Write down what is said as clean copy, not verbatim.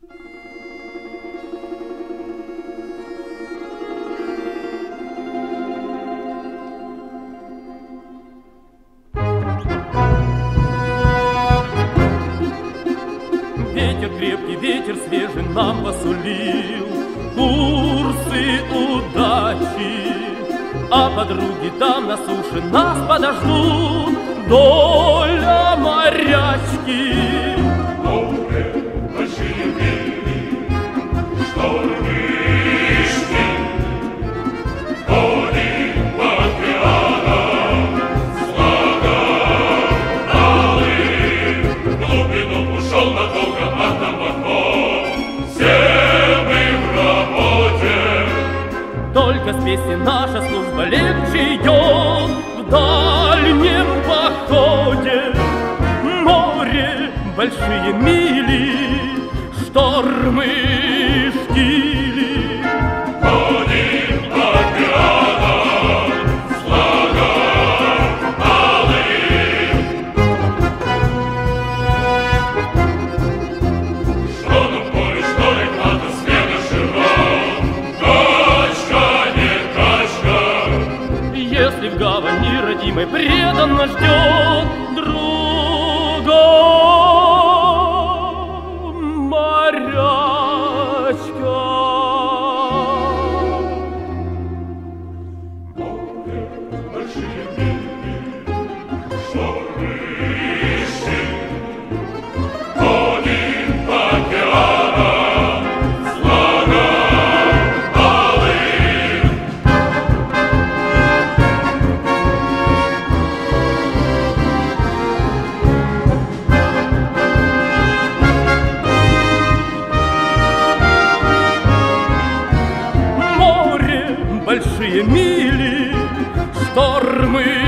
Ветер крепкий, ветер свежий нам посулил курсы удачи, а подруги там на суше нас подождут, доля морячки. Море, большие мили, штормы и штиль, ходим по океанам, с флагом алым, в глубину ушел надолго, а там потом все мы в работе. Только с песни наша служба легче идет в дальнем походе. Море, большие мили, штормы, штили. Ходим по океанам, с флагом алым. Что нам поле, что река-то смена широм, качка, не качка. Если в гавани родимой преданно ждет друга морячка. Море, большие мили, штормы и штиль, ходим по океанам, с флагом алым. Море, большие мили, штормы,